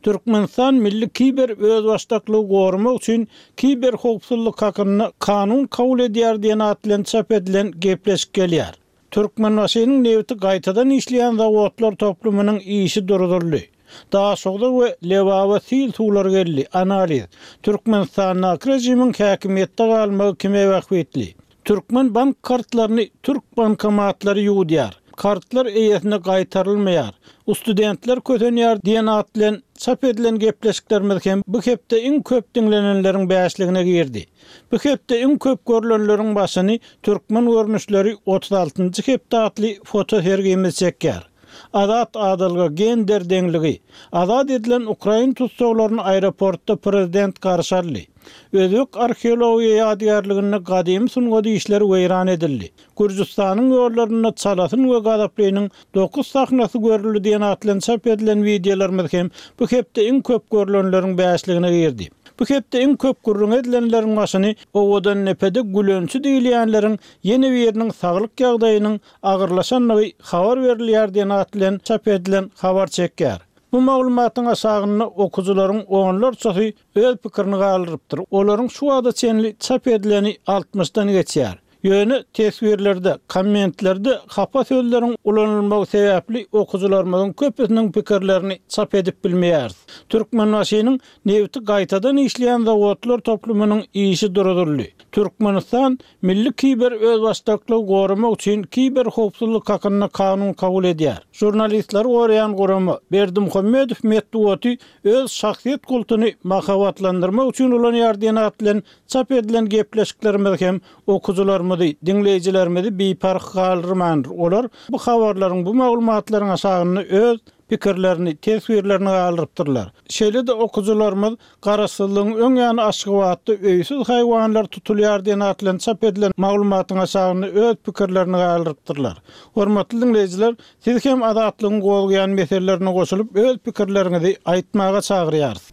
Türkmenistan milli kiber öz başdaklygy gorumak üçin kiber howpsuzlyk hakkında kanun kabul edýär diýen atlan çap edilen gepleşik gelýär. Türkmenbaşynyň newti gaýtadan işleýän zawodlar toplumynyň işi durduruldy. Daha sonra we lewawa sil tuğlar geldi. Analiz. Türkmenistan rejimiň häkimetde galmagy kime wagtly? Türkmen bank kartlaryny Türk bankomatlary ýuwdýar. Kartlar eýesine gaýtarylmaýar. Studentler kötenýär diýen atlan çap edilen gepleşikler hem bu hepde iň köp dinlenenleriň bäşligine girdi. Bu hepde iň köp görülenleriň başyny Türkmen görnüşleri 36-njy hepde atly foto sergimiz çekýär. Adat adalga gender dengligi. Azad edilen Ukrayn tutsaglaryny aeroportda prezident garşarly. Özbek arheologiýa ýadygärligine gadymy sungody işleri weýran edildi. Gürjistanyň ýollaryna çalasyn we gadaplynyň 9 sahnasy görüldi diýen atlan çap edilen videolar hem bu hepde iň köp görülenleriň bäşligine girdi. Bu hepde iň köp gurrun edilenleriň başyny owadan nepede gülönçü diýilýänleriň ýene biriniň saglyk ýagdaýynyň agyrlaşanlygy habar berilýär diýen atlan çap edilen habar çekýär. Bu maglumatyň asagyny okuwçylaryň oňlar çoxy öz pikirini galyrypdyr. Olaryň şu wagtda çenli çap edileni 60-dan geçýär. Ýöne tesbirlerde, kommentlerde hapa sözleriň ulanylmagy sebäpli okuwçylarymyň köpüsiniň pikirlerini çap edip bilmeýär. Türkmenbaşynyň newti gaýtadan işleýän zawodlar toplumynyň işi durduruldy. Türkmenistan milli kiber öz başdaklygy gorumak üçin kiber howpsuzlyk hakkında kanun kabul edýär. Jurnalistler gorayan goramy Berdimuhammedow Medduwaty öz şahsiýet kultuny mahawatlandyrmak üçin ulanýar diýen atlan çap edilen gepleşiklerimiz hem okuwçylar dinleyijilerimizi bipark galyrmandyr. Olar bu habarlaryň, bu maglumatlaryň asagyny öz pikirlerini, tesbirlerini galyrypdyrlar. Şeýle-de okuwçylarymyz garaşsyzlygyň öň ýany açyk wagtda öýsüz haýwanlar tutulýar diýen atlan çap edilen maglumatyň asagyny öz pikirlerini galyrypdyrlar. Hormatly dinleyijiler, siz hem adatlygyň golgaýan meselelerine goşulyp öz pikirlerinizi aýtmaga çagyrýarsyz.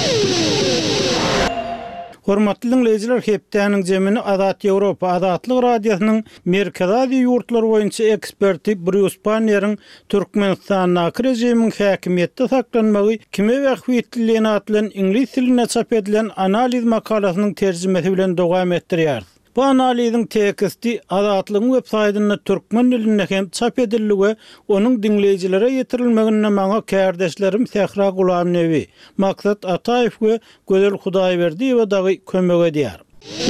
Hormatly dinleyijiler, hepdeniň jemini Adat Ýewropa Adatlyk radiosynyň Merkezi ýurtlar boýunça eksperti Bruce Panner'in Türkmenistan rejimiň häkimetde saklanmagy kime wagtlylygyny atlan ingliz tiline çap edilen analiz makalasynyň terjimesi bilen dowam etdirýär. Bu analiziň teksti Adatlygyň web-saýtyna türkmen diline hem çap edildi, onuň dinlejilere ýetirilmegine maňa kärdeşlerim Sehra Gulamnewi, Maksat Ataýew we Gözel Hudaýberdiýew dagy kömek edýär.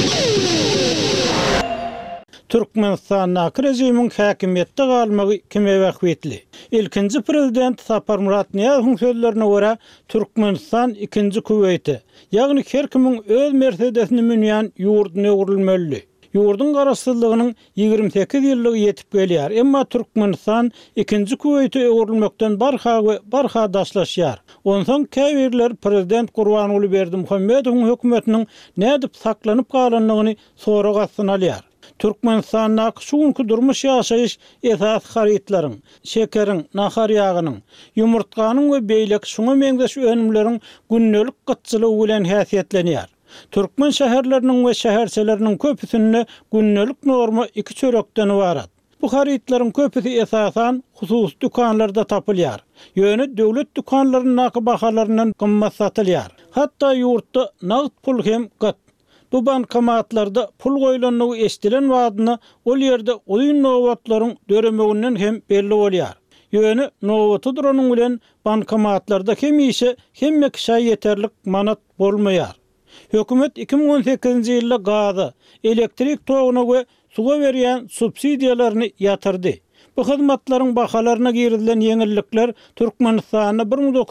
Türkmenistan rejimiň häkimetde galmagy kime wagtly? Ilkinji prezident Sapar Murat Niýazowyň sözlerine görä Türkmenistan ikinji Kuweýti, ýagny her kimiň öz mersedesini minýän ýurduny öwrülmeli. Ýurdun garaşsyzlygynyň 28 ýyllygy ýetip gelýär. Emma Türkmenistan ikinji Kuweýti öwrülmekden barha daşlaşýar. Ondan käbirler prezident Gurbanuly Berdimuhammedowyň hökümetiniň nädip saklanyp galanlygyny soraga synalýar. Türkmenistan'da şuňky durmuş ýaşaýyş esas haritlaryň, şekeriň, nahar ýagynyň, ýumurtganyň we beýlek şuňa meňdeş önümleriň günnelik gytçylygy bilen häsiýetlenýär. Türkmen şäherleriniň we şäherçeleriniň köpüsinde günnelik norma 2 çörekden ibarat. Bu haritlaryň köpüsi esasan hususy dükanlarda tapylýar. Ýöne döwlet dükanlarynyň bahalarynyň gymmat satylýar. Hatda ýurtda nagd pul hem gat. Bu bankomatlarda pul goýulanlygy eşdilen wagtyna ol ýerde oýun nowatlaryň döremeginden hem belli bolýar. Ýöne nowaty duranyň bilen bankomatlarda hemişe hemme kişi yeterlik manat bolmaýar. Hökümet 2018-nji ýylda gazy, elektrik togyna we suga berýän subsidiýalaryny ýatyrdy. Bu hyzmatlaryň bahalaryna girilen ýeňillikler Türkmenistanyň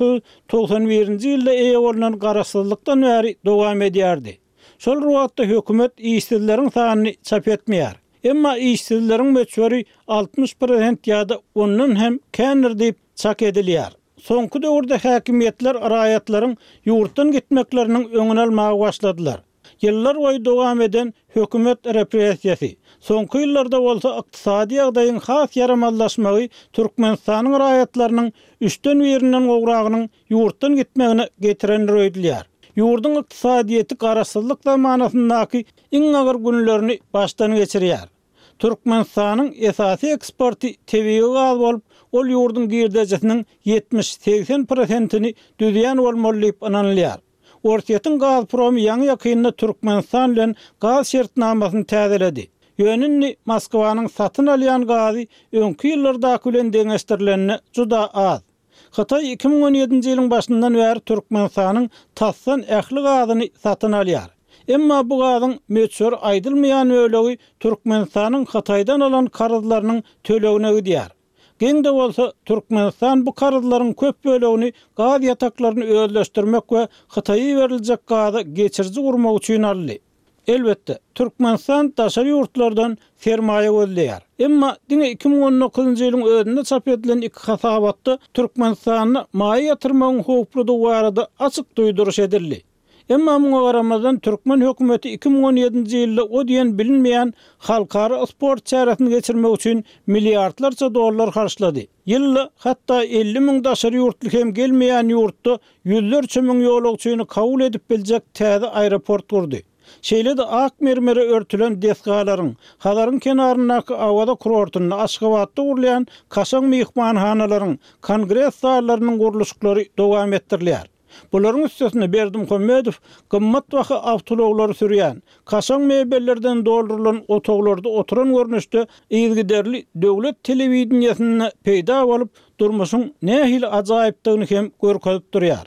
1991-nji ýylda eýe bolunan garaşsyzlykdan bäri dowam edýärdi. Şol wagtda hökümet işsizleriň sanyny çap etmeýär. Emma işsizleriň meçhuri 60% ýa-da ondan hem känir diýip çak edilýär. Soňky döwürde häkimetler raýatlaryň ýurtdan gitmekleriniň öňüne almagy başladylar. Ýyllar boýy dowam eden hökümet repressiýasy, soňky ýyllarda bolsa ykdysady ýagdaýyň has ýaramallaşmagy Türkmenistanyň raýatlarynyň 3-den birinden gowragynyň ýurtdan gitmegine getirenler öýdülýär. Ýurdun ykdysadyýety garaşsyzlyk zamanyndaky iň agyr günlerini başdan geçirýär. Türkmenistanyň esasy eksporty tebigy gaz bolup ol ýurdun girdejisiniň 70-80%-ni düzýän bolmaly diýip ananylýar. Orsiýetiň Gazpromy ýaňy ýakynda Türkmenistan bilen gaz şertnamasyny täzeledi. Ýönünni Moskwanyň satyn alýan gazy öňki ýyllarda bilen deňeşdirilenine juda az. Hatay 2017-nji ýylyň başyndan bäri Türkmenistanyň tassan ähli gazyny satyn alýar. Emma bu gazyň meçhur aýdylmaýan ölegi Türkmenistanyň Hataydan alan karyzlarynyň tölegine gidýär. Geňde bolsa Türkmenistan bu karyzlaryň köp bölegini gaz ýataklaryny özleşdirmek we Hataýa beriljek gazy geçirji gurmak üçin aldy. Elbetde Türkmenistan daşary ýurtlardan sermaýe gözleýär. Emma diňe 2019-njy ýylyň özünde çap edilen iki hasabatda Türkmenistanyň maýa ýatyrmagyň howpludy barada açyk duýduruş edildi. Emma muňa garamazdan Türkmen hökümeti 2017-nji ýylda o diýen bilinmeýän halkara sport çäresini geçirmek üçin milliardlarça dollar harçlady. Ýylda hatda 50.000 daşary ýurtly hem gelmeýän ýurtda ýüzlerçe miň ýolagçyny kabul edip biljek täze aeroport gurdy. Şeýle-de ak mermere örtülen desgalaryň, halaryň kenaryndaky awada kurortuny Aşgabatda gurulýan kaşaň mehmanhanalaryň, kongres sallarynyň guruluşlary dowam etdirilýär. Bularyň üstesine Berdimuhammedow gymmat waky awtologlary sürýän, kaşaň mebellerden doldurulan otoglarda oturan görnüşde ýygyderli döwlet telewizioniýasyna peýda bolup durmuşyň nähili ajaýypdygyny hem görkezip durýar.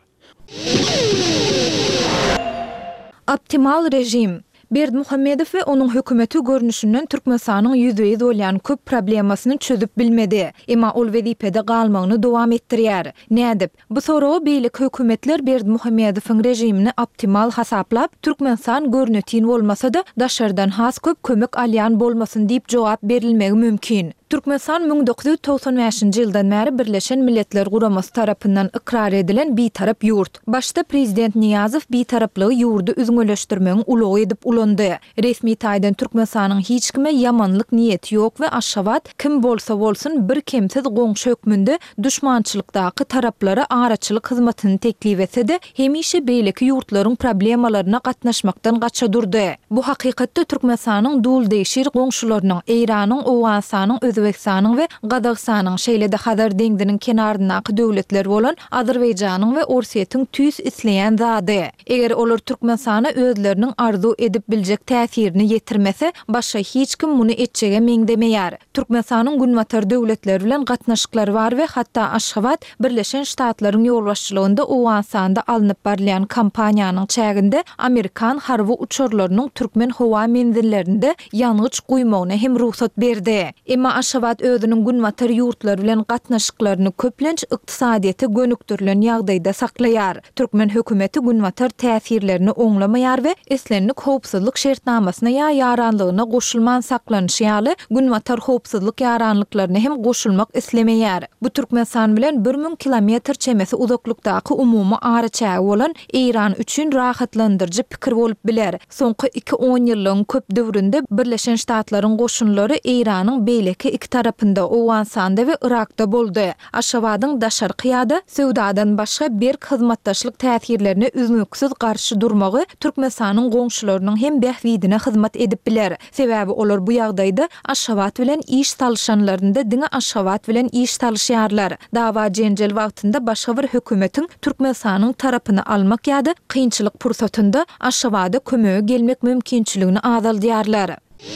Optimal rejim. Berdimuhammedow we onuň hökümeti görnüşinden Türkmenistanyň ýüzüňi bolýan köp problemasyny çözüp bilmedi. Emma ol wezipede galmagyny dowam etdirýär. Nädip? Bu soragy beýlik hökümetler Berdimuhammedowyň rejimini optimal hasaplap, Türkmenistan görnütin bolmasa-da daşardan has köp kömek alýan bolmasyn diýip jogap berilmegi mümkin. Türkmenistan 1995-nji ýyldan bäri Birleşen Milletler Guramasy tarapyndan ikrar edilen bitarap ýurt. Başda prezident Niýazow bitaraplygy ýurdu üzgünleşdirmegiň ulogy edip ulandy. Resmi taýdan Türkmenistanyň hiç kime ýamanlyk niýeti ýok we Aşgabat kim bolsa bolsun bir kemsiz goňşy hökmünde düşmançylykdaky taraplara araçylyk hyzmatyny teklip etse-de hemişe beýleki ýurtlaryň problemalaryna gatnaşmakdan gaça durdy. Bu hakykatda Türkmenistanyň dul değişir goňşularynyň Eýranyň, Owganistanyň, Özbekistanyň we Gazagstanyň şeýle-de Hazar deňdiniň kenaryndaky döwletler bolan Azerbaýjanyň we Orsiýetiň tüýs isleýän zady. Eger olar Türkmenistana özleriniň arzu edip biljek täsirini ýetirmese, başga hiç kim muny etjege meňdemeýär. Türkmenistanyň günmatar döwletler bilen gatnaşyklary bar we hatda Aşgabat Birleşen Ştatlaryň ýolbaşçylygynda Owganistanda alınıp barylan kampaniýanyň çäginde Amerikan harby uçurlarynyň Türkmen howa menzillerinde ýanyç guýmagyna hem ruhsat berdi. Emma Aşgabat özüniň günmatar ýurtlar bilen gatnaşyklaryny köplenç ykdysadyýete gönükdirilen ýagdaýda saklaýar. Türkmen hökümeti günmatar täsirlerini oňlamaýar we eslenlik howpsuzlyk şertnamasyna ýa ýaranlygyna goşulman saklanyşy ýaly günmatar howpsuzlyk ýaranlyklaryna hem goşulmak islemeýär. Bu Türkmenistan bilen 1000 kilometr çemesi uzaklykdaky umumy araçagy bolan Eýran üçin rahatlandyrjy pikir bolup biler. Soňky 2-10 ýylyň köp döwründe Birleşen Ştatlaryň goşunlary Eýranyň beýleki iki tarapynda Owganistanda we Irakda boldy. Aşgabatyň daşary ýa-da sowdadan başga bir hyzmatdaşlyk täsirlerine üzmüksiz garşy durmagy Türkmenistanyň goňşularynyň hem bähwidine hyzmat edip biler. Sebäbi olar bu ýagdaýda Aşgabat bilen iş salşanlarynda diňe Aşgabat bilen iş salşýarlar. Dawa jenjel wagtynda başga bir hökümetiň Türkmenistanyň tarapyny almak ýa-da kynçylyk pursatynda Aşgabata kömege gelmek mümkinçiligini azaldyarlar.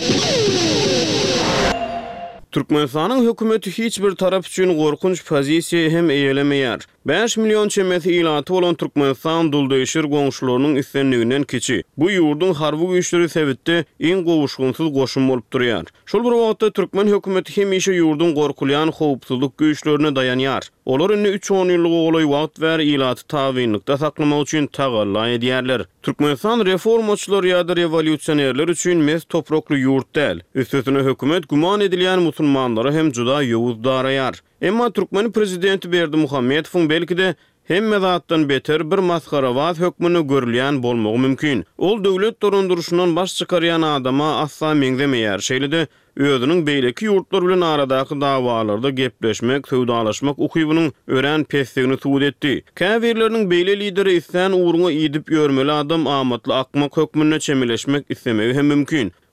Türkmenistanyň hökümeti hiç bir tarap üçin gorkunç pozisiýa hem eýelemeýär. 5 milyon çemesi ilaty bolan Türkmenistan duldaýşyr goňşularynyň üstünliginden keçi. Bu ýurdun harby güýçleri sebäpde iň gowuşgunsyz goşun bolup durýar. Şol bir wagtda Türkmen hökümeti hemişe ýurdun gorkulýan howpsuzlyk güýçlerine dayanýar. Olar indi 3-10 ýyllyk olay wagt bäri ilaty tawinlikda saklamak üçin tagalla edýärler. Türkmenistan reformaçylar ýa-da rewolýusionerler üçin mes toprakly ýurt däl. Üstesine hökümet guman edilýän musulmanlary hem juda ýowuz daraýar. Emma Türkmen prezidenti Berdimuhammedowyň belki-de hemme zatdan beter bir masgarawaz hökmüni görülýän bolmagy mümkin. Ol döwlet dorunduruşyndan baş çykarýan adama asla meňdemeýär. Şeýle-de özüniň beýleki ýurtlar bilen aradaky dawalarda gepleşmek, sowdalaşmak ukybynyň ören pesdigini suwut etdi. Käbirleriniň beýle lideri isen uruňa ýidip ýörmeli adam amatly akmak hökmüne çemeleşmek islemegi hem mümkin.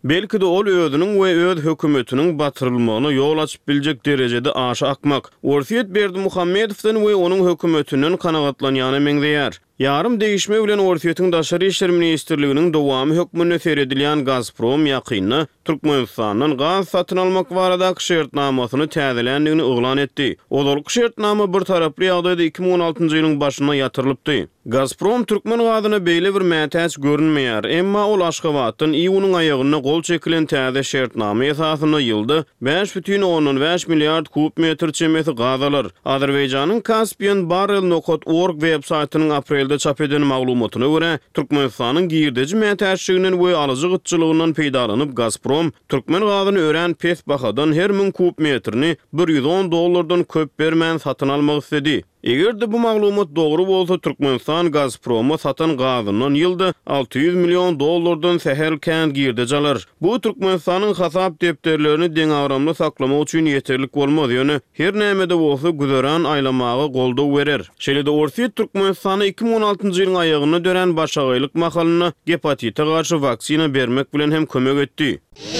Belki de ol özünün we öz hökümetiniň batyrylmagyna ýol açyp biljek derejede aşa akmak. Orsiýet Berdimuhammedowden we onuň hökümetinden kanagatlanýany meňzeýär. Yarım değişme bilen Orsiýetiň daşary işler ministrliginiň dowamy hökmüne seredilýän Gazprom ýakynda Türkmenistanyň gaz satyn almak baradaky şertnamasyny täzelendigini oglan etdi. Ol şertnama bir taraply ýagdaýda 2016-njy ýylyň başyna ýatyrylypdy. Gazprom Türkmen gazyna beýle bir mätäç görünmeýär, emma ol Aşgabatdan iýunyň aýagyna gol çekilen täze şertnama esasyna ýylda 5,5 milliard kub metr çemeti gaz alar. Azerbaýjanyň Caspian-Barrel.org web saytynyň aprelde çap eden maglumatyna görä, Türkmenistanyň girdeji mätäççiliginden we alyjy gytçylygynyň peýdalanyp Gazprom Türkmen gazyny ören pes bahadan her 1000 kub metrini $110 köp bermän satyn almak istedi. Eger bu maglumat dogry bolsa, Türkmenistan Gazproma satan gazynyň ýylda $600 milyon seherken girdeji alar. Bu Türkmenistanyň hasap depderlerini deň agramda saklamak üçin ýeterlik bolmaz. Ýöne her nämede bolsa güzeran aýlamagy goldaw berer. Şeýle-de Orsiýet Türkmenistany 2016-njy ýylyň aýagyna dören başagaýlyk mahalyna hepatite garşy vaksina bermek bilen hem kömek etdi.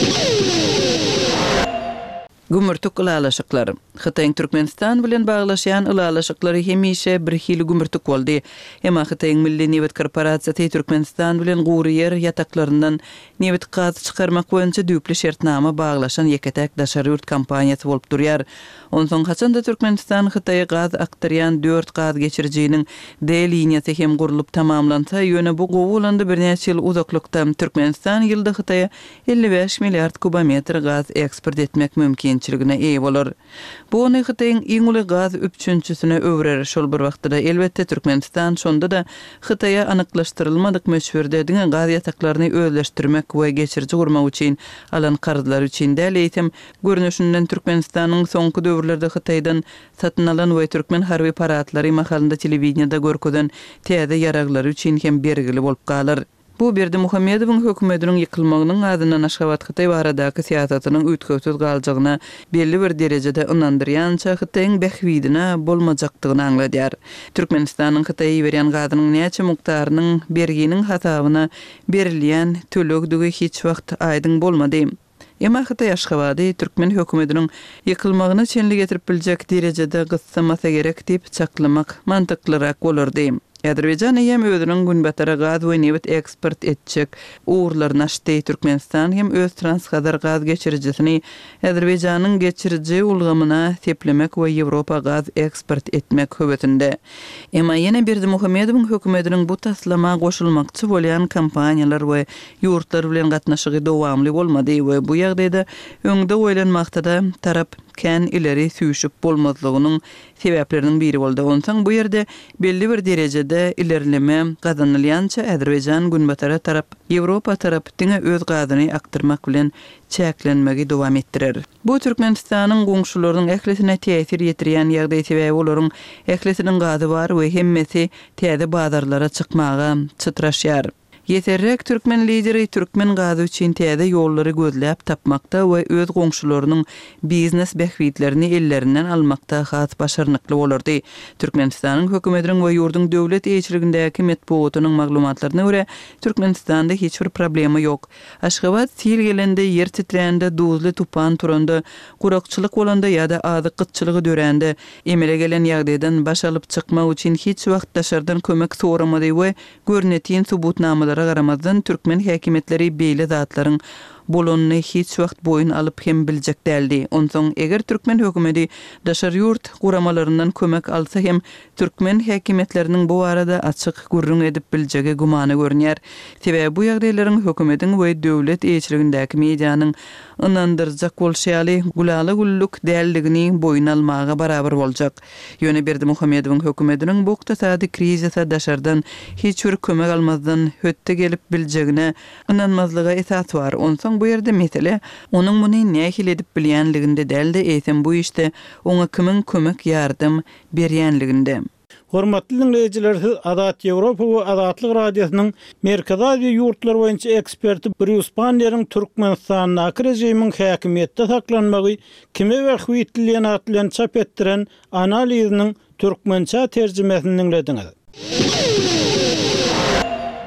Gümürtük ılalaşıkları. Xitayň Türkmenistan bilen baglaşýan ılalaşyklary hemişe bir hili gümürtük boldy. Emma Xitayň Milli Newet Korporasiýasy Türkmenistan bilen gury yer ýataklaryndan newet gazy çykarmak boýunça düýpli şertnama baglaşan ýeketäk daşary ýurt kampaniýasy bolup durýar. Onsoň haçanda Türkmenistan Xitaýa gaz aktarýan 4 gaz geçirjiginiň D liniýasy hem gurulyp tamamlansa, ýöne bu gowulanda bir näçe ýyl uzaklykda Türkmenistan ýylda Xitaýa 55 milliard kubometr gaz eksport etmek mümkinçiligine eýe bolar. Bu ony Xitaýyň iň uly gaz üçünçüsine öwrer. Şol bir wagtda elbetde Türkmenistan şonda da Xitaýa anyklaşdyrylmadyk möçberde diňe gaz ýataklaryny özleşdirmek we geçirji gurmak üçin alan karzylar üçin däl eýtem görnüşinden Türkmenistanyň soňky döwürlerde Xitaýdan satyn alan we türkmen harby paratlary mahalynda telewizionyada görkezden täze ýaraglary üçin hem bergili bolup galar. Bu Berdimuhammedowyň hökümetiniň ýykylmagynyň adynyň Aşgabat Xitay baradaky siýasatynyň üýtgewsiz galjagyna belli bir derejede ynandyrýança Xitaýyň behwidine bolmajakdygyny aňladýar. Türkmenistanyň Xitaýa berýän gazynyň näçe mukdarynyň berginiň hasabyna berilýän tölegdigi hiç wagt aýdyň bolmady. Emma Xitay Aşgabaty Türkmen hökümetiniň ýykylmagyny çenli getirip biljek derejede gyssamasa gerek diýip çaklamak mantyklyrak bolardy. Azerbaýjan hem özüniň günbatara gaz we newet eksport etjek uğurlaryny açdy. Türkmenistan hem öz Transhazar gaz geçirjisini Azerbaýjanyň geçirji ulgamyna teplemek we Ýewropa gaz eksport etmek höwetinde. Emma ýene Berdimuhammedowyň hökümetiniň bu taslama goşulmakçy bolýan kampaniýalar we ýurtlar bilen gatnaşygy dowamly bolmady we bu ýagdaýda öňde goýlanmakda tarap kän ileri süýşüp bolmazlygynyň sebäpleriniň biri boldy. Onsoň bu ýerde belli bir derejede ilerleme gazanylýança Azerbaýjan günbatara tarap Ýewropa tarapyna öz gazyny aktyrmak bilen çäklenmegi dowam etdirer. Bu Türkmenistanyň goňşularynyň ählisine täsir ýetirýän ýagdaý sebäbi olaryň ählisiniň gazy bar we hemmesi täze bazarlara çykmaga çytraşýar. Yeterrek Türkmen lideri Türkmen gazy üçin täze ýollary gözläp tapmakda we öz goňşularynyň biznes behwitlerini ellerinden almakda has başarnykly bolardy. Türkmenistanyň hökümetiniň we ýurdun döwlet eýçiligindäki medpuatynyň maglumatlaryna görä, Türkmenistanda hiç bir problemi ýok. Aşgabat sil gelende, yer titrände, duzly tupan turanda, gurakçylyk bolanda ýa-da azyk gytçylygy dörände emele gelen ýagdaýdan baş alyp çykmak üçin hiç wagt daşardan kömek soramady we görnetýän subutnamalara garamazdan Türkmen häkimetleri beýle zatlaryň bolonyny hiç wagt boyun alyp hem biljek däldi. Onsoň eger Türkmen hökümeti daşary ýurt guramalaryndan kömek alsa hem Türkmen häkimetleriniň bu arada açyk gurrun edip biljegi gumany görnýär. Sebäbi bu ýagdaýlaryň hökümetiň we döwlet eýçiligindäki medianyň ynandyrjak bolşaly gulaly gulluk däldigini boyun almaga barabar boljak. Ýöne Berdimuhammedowyň hökümetiniň bu ykdysady krizise daşardan hiç bir kömek almazdan hötte gelip biljegine ynanmazlyga esas bar. Onsoň bu ýerde mesele onuň muny nähil edip bilýänliginde däldi, eýsem bu işte oňa kimin kömek ýardym berýänliginde. Hormatly dinleyijiler, Adat Ýewropa we Adatlyk radiosynyň Merkez Aziýa ýurtlar boýunça eksperti Bruce Banner'in Türkmenistanyň rejimiň häkimetde saklanmagy kime wagtlyň atlan çap etdiren analiziniň türkmençe terjimesini dinlediňiz.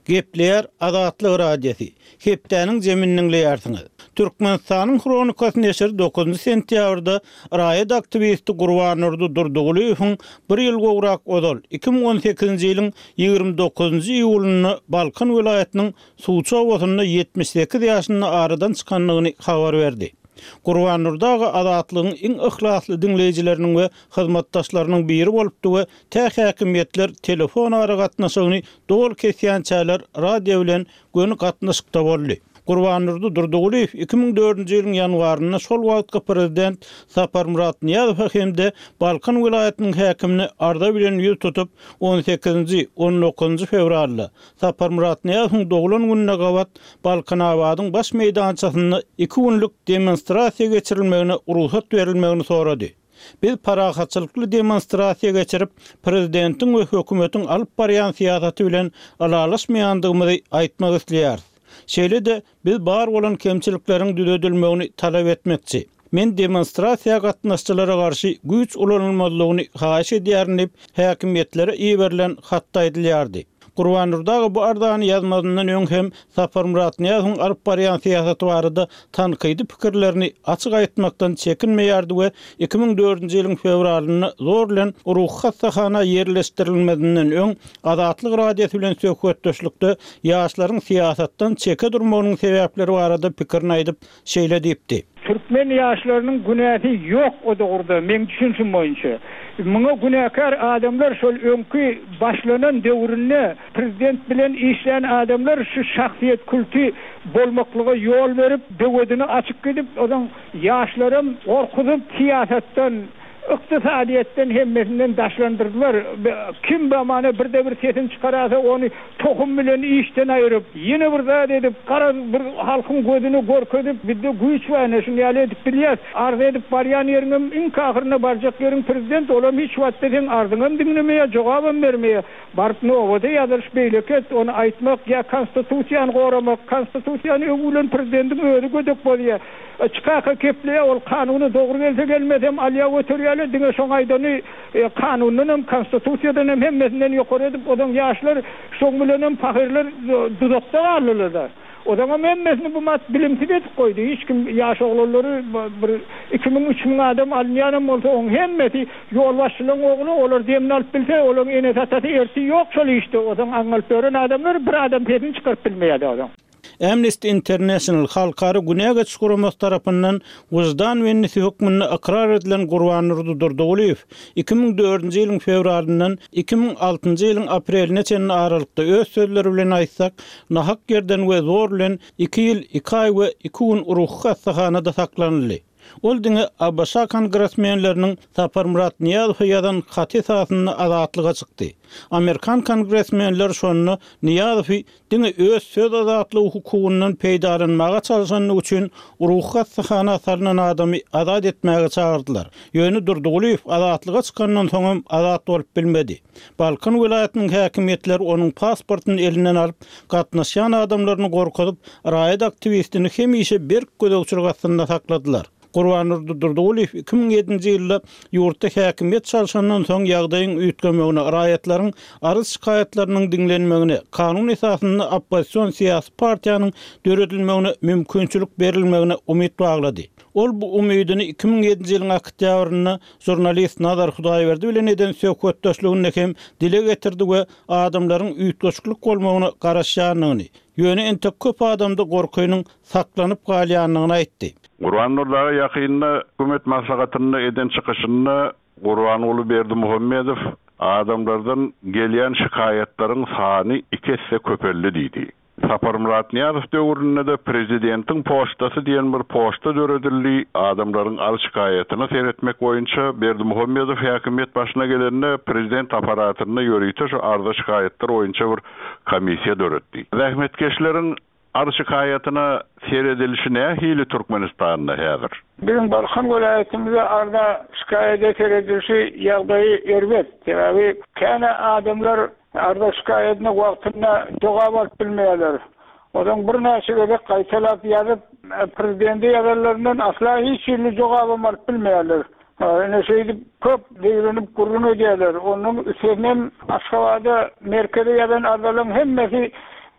Gepleyer Azatlyk radiosi. Hepdäniň jeminiň leýärsiňiz. Türkmenistanyň kronikasy neşri 9 sentýabrda raýat aktivisti Gurbanurdy Durdugulyň bir ýyl gowrak odal 2018-nji ýylyň 29-njy iýulyny Balkan vilayatynyň Suwça owasyna 78 ýaşynda aradan çykanlygyny habar berdi. Gurbanurdagy azatlygyň iň ihlasly dinleýijileriniň we hyzmatdaşlarynyň biri bolupdy we täh häkimetler telefon ara gatnaşygyny dol kesýänçäler radio bilen göni gatnaşykda boldy. Gurbanurdy Durduguly 2004-nji ýylyň ýanwaryna şol wagtky prezident Saparmurat Niýazow hemde Balkan vilayatynyň häkimini arda bilen ýüz tutup 18-nji 19-njy fevralda Saparmurat Niýazowyň doglan gününe gabat Balkan awadyň baş meýdançasyna 2 günlük demonstrasiýa geçirilmegine ruhsat berilmegini sorady. Biz parahatçylykly demonstrasiýa geçirip prezidentiň we hökümetiň alyp barýan siýasaty bilen alalaşmaýandygymy aýtmak isleýär. Şeýle de biz bar bolan kemçilikleriň düzeltilmegini talap etmekçi. Men demonstrasiýa gatnaşçylara garşy güýç ulanylmalygyny haýyş edýärnip häkimetlere iýerilen hatda edilýärdi. Gurbanurdagy bu ardany ýazmadyndan öň hem Saparmurat Niýazowyň alyp barýan siýasaty barada tankydy pikirlerini açyk aýtmakdan çekinmeýärdi we 2004-nji ýylyň fevralyny zor bilen ruh hassahana ýerleşdirilmedinden öň Azatlyk radiosi bilen söhbetdeşlikde ýaşlaryň siýasatdan çeke durmagynyň sebäpleri barada pikirini aýdyp şeýle diýipdi. Türkmen ýaşlarynyň günähi ýok o dogurda men düşünşüm boýunça. Muňa günäkär adamlar şol öňkü başlanan döwründe prezident bilen işleyen adamlar şu şahsiýet kulty bolmaklyga ýol berip, döwedini açyk edip, odan ýaşlarym gorkudyp siýasatdan iqtisadiyetten hemmesinden daşlandırdılar. Kim bamana bir sesin çıkarasa onu tohum bilen işten ayırıp yine burada edip kara bir halkın gözünü gorködüp bir de güç var şunu ýaly edip bilýär. Arz edip barýan ýeriňem iň kahyrına barjak ýeriň prezident olam hiç wagtda sen ardyňam dinlemeýär, jogabam bermeýär. Barp nowada ýazyrş beýleket onu aýtmak ýa konstitusiýany goramak, konstitusiýany öwülen prezidentiň öýü gödek bolýar. Çıkaka keple ol kanuny dogry gelse gelmesem alýa götürýärler diňe şoň aýdany kanunyň hem konstitusiýadan hem hemmesinden ýokary edip odan ýaşlar şoň bilen hem pahirler dudakda galdylar. Odan hemmesini bu mat bilimsiz edip goýdy. Hiç kim ýaş oglary bir 2000-3000 adam alýanym bolsa on hemmesi ýol başçylygyň ogly olar demini alyp bilse olaryň ene tatasy erti ýok şol işte odan aňalyp gören adamlar bir adam pedini çykaryp bilmeýärdi odan. Amnesty International halkary günäge çykurmak tarapyndan wyjdan we nisi hukmyny ikrar edilen Gurbanurdy Durduguly 2004-nji ýylyň fevralyndan 2006-njy ýylyň apreline çenli aralykda öz sözleri bilen aýtsak, nahak ýerden we zor bilen 2 ýyl 2 ay we 2 gün ruh hastahanada saklanýly. Ol diňe Abşa kongresmenleriniň Saparmurat Niýazow ýazan haty esasyny azatlyga çykdy. Amerikan kongresmenler şonu Niýazow diňe öz söz azatlygy hukugundan peýdalanmaga çalışanyny üçin ruh hastahana salynan adamy azat etmäge çağırdylar. Ýöne Durduguly azatlyga çykandan soň azat bolup bilmedi. Balkan vilayatynyň häkimetleri onuň pasportyny elinden alyp gatnaşan adamlaryny gorkudyp raýat aktivistini hemişe bir gödekçiliginde sakladylar. Gurbanurdy Durduguly 2007-nji ýylda ýurtda häkimet çalışandan soň ýagdaýyň üýtgemegine, raýatlaryň arz şikaýetleriniň dinlenmegine, kanun esasyny opposision siýasy partiýanyň döredilmegine mümkinçilik berilmegine umyt baglady. Ol bu umydini 2007-nji ýylyň oktýabryna jurnalist Nazar Hudaýberdi bilen eden söhbetdeşliginde hem dile getirdi we adamlaryň üýtgeçlik bolmagyna garaşýanyny, ýöne ente köp adamda gorkuýnyň saklanyp galýanyny aýtdy. Gurbanurdagy ýakynda hökümet maslahatyny eden çykyşyny Gurbanuly Berdimuhammedow adamlardan gelýän şikaýetlaryň sany 2 hisse köpeldi diýdi. Saparmurat Niýazow döwründe de prezidentiň poçtasy diýen bir poçta döredildi. Adamlaryň al şikaýetini seretmek boýunça Berdimuhammedow häkimet başyna gelende prezident aparatyny ýörüýte şu arda şikaýetler boýunça bir komissiýa döretdi. Rahmetkeşleriň arz şikaýatyna seredilişi nähili Türkmenistanda häzir? Bizim Balkan vilayatimizde arda şikayet seredilişi ýagdaýy erbet. Sebäbi käne adamlar arda şikayetine wagtynda jogap alyp bilmeýärler. Odan bir näçe gerek gaýtalap ýazyp prezidenti ýazarlaryndan asla hiç ýerli jogap alyp bilmeýärler. Ene şeýdi köp deýrenip gurrun edýärler. Onuň üstünden Aşgabatda merkezi ýazan ardalyň hemmesi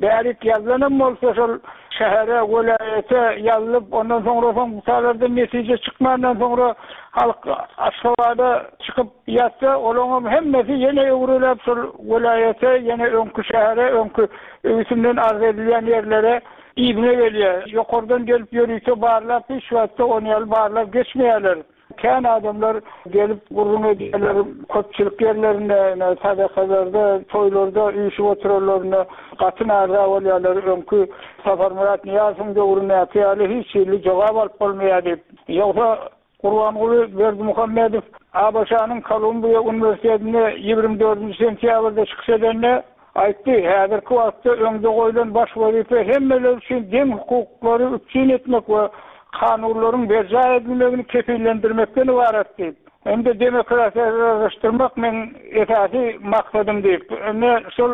Bärik yazılan bolsa şol şähere, welayete yazılıp ondan soňra bu talarda mesije çykmandan soňra halk Aşgabatda çykyp ýatsa, olaňam hemmesi ýene öwrelip şol welayete, ýene öňkü şähere, öňkü öwsünden arz edilen ýerlere ibne gelýär. Ýokardan gelip ýörüýse barlap, hiç wagtda onu ýaly barlap geçmeýärler. Kän adamlar gelip gurrun edýärler, köpçülik ýerlerinde, sadakalarda, toýlarda üýüşip oturarlarına, gatyn arda bolýarlar, öňkü Safar Murat Niýazowyň döwründe ýaly hiç ýerli jogap alyp bolmaýar diýip. Ýogsa Gurbanuly Berdimuhammedow Abaşanyň Kolumbiya Üniversitetine 24 sentýabrda çykyş edende aýtdy, häzirki wagtda öňde goýulan baş wazife hemmeler üçin dem hukuklary üçin etmek we kanunlaryň berja edilmegini kepillendirmekden ibaret diýip. Hem de demokratiýalaşdyrmak men esasy maksadym diýip. Ne şol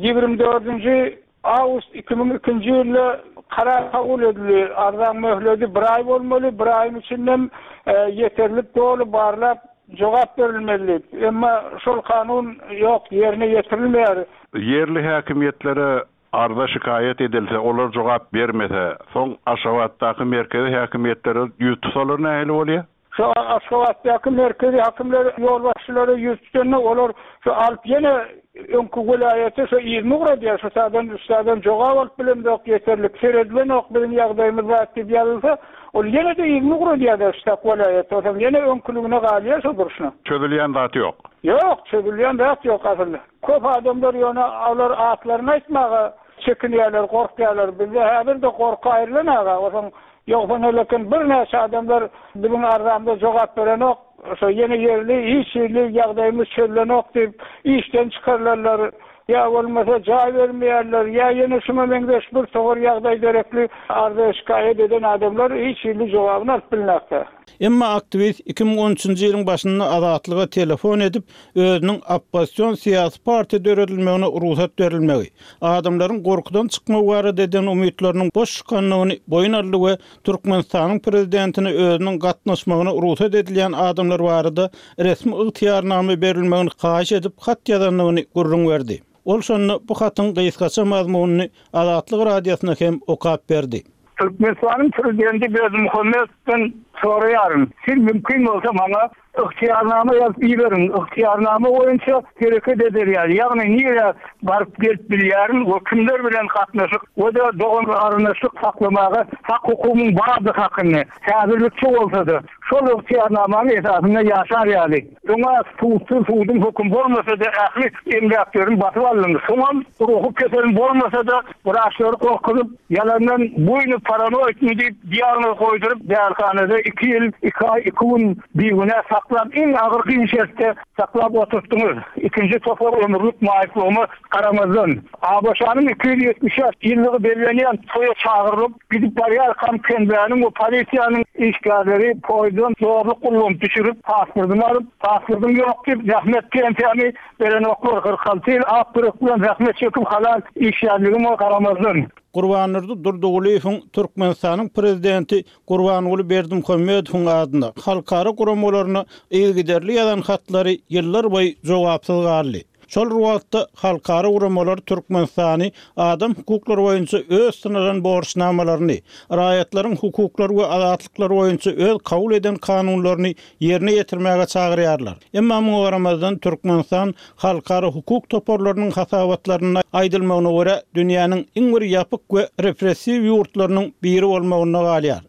24 Ağustos 2002 ýylda karar kabul edildi. Ardan möhleti 1 ay bolmaly, 1 aýyň içinden yeterlik dolu barlap jogap berilmeli. Emma şol kanun ýok, ýerine ýetirilmeýär. Yerli häkimetlere arda şikayet edilse, olar jogap bermese, soň Aşgabatdaky merkezi häkimetlere ýutsalar näle bolýar? Şu Aşgabatdaky merkezi hakimler ýol başçylary ýutsalar, olar şu alyp ýene öňkü welayete şu 20 gradya şu sadan jogap alyp bilemdok ýeterlik seredilen ok bilen ýagdaýymyz bar diýip ýazylsa, ol ýene de 20 gradya şu welayete, otam ýene öňkülügine galýar şu duruşna. Çözülýän zat ýok. Ýok, çözülýän zat ýok aslında. Köp adamlar ýöne awlar atlaryny aýtmagy çekinýärler, gorkýarlar. Bizde häzir de gorka aýrylanaga, otam ýoksa lekin bir näçe adamlar biziň arzamda jogap berenok, şo ýene ýerli, hiç ýerli ýagdaýymyz çözülenok diýip işden çykarlarlar. Ya olmasa cevap vermeýärler, ya ýene şuna meňdeş bir togur ýagdaý gerekli arda şikayet eden adamlar hiç ýerli jogabyny alyp bilnäkde. Emma aktivist 2013-nji ýylyň başynda azatlyga telefon edip özüniň opposision siýasy parti döredilmegine ruhsat berilmegi, adamlaryň gorkudan çykmagy barada eden umytlarynyň boş çykanlygyny boyun aldy we Türkmenistanyň prezidentine özüniň gatnaşmagyna ruhsat edilýän adamlar barada resmi ygtyýarname berilmegini haýyş edip hat ýazanlygyny gurrun berdi. Ol şonu bu hatyň gysgaça mazmunyny Azatlyk radiosyna hem okap berdi. Türkmenistan'ın prezidenti Berdimuhamedow'dan soraýarym. Siz mümkin bolsa maňa ygtyýarname ýazyp bilerin. Ygtyýarname boýunça hereket ederýär. Ýagny niýe baryp gelip bilýärin, o kimler bilen gatnaşyp, o da dogum aranyşyk saklamagy, hak hukukyň bardy hakyny. Häzirlikçi bolsa-da şol ygtyýarnamany esasyna ýaşar ýaly. Şoňa suwdun hukum bolmasa-da ähli emgäklerin batyp alındy. Şoňa ruhy kesel bolmasa-da buraşlary korkup ýalandan boynu paranoid diýip diýagnoz goýdurup därhanada 2 ýyl 2 ay 2 gün bir güne saklap en agyrky inşetde saklap oturtdyňyz. Ikinji topar ömürlük maýyplygyny karamazdan. Abaşanyň 270 ýyllygy bellenýän toýa çagyryp gidip barýar kampaniýanyň o polisiýanyň işgärleri poýdan zorluk kullanıp düşürüp pasportumy alyp, pasportum ýok diýip rahmet kampaniýany beren oklar 46 ýyl aktyryp bilen rahmet çekip halal işgärligimi karamazdan. Gurbanuly Durduguliýewiň Türkmenistanyň prezidenti Gurbanuly Berdimuhammedowyň adyna halkara guramalaryna ýygyderli ýazan hatlary ýyllar boýy jogapsyz galdy. Şol ruwatda halkara guramalar Türkmenistany adam hukuklary boýunça öz synalan borçnamalaryny, raýatlaryň hukuklary we azatlyklary boýunça öz kabul eden kanunlaryny ýerine ýetirmäge çagyrýarlar. Emma muňa garamazdan Türkmenistan halkara hukuk toporlarynyň hasabatlaryna aýdylmagyna görä dünýäniň iň bir ýapyk we repressiw ýurtlarynyň biri bolmagyna galýar.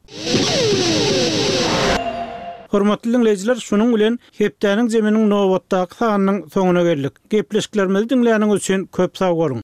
Hormatly dinleyijiler, şunuň bilen hepdeniň jeminiň nowatdaky sanynyň soňuna geldik. Gepleşiklerimizi dinleýäniňiz üçin köp sag bolun.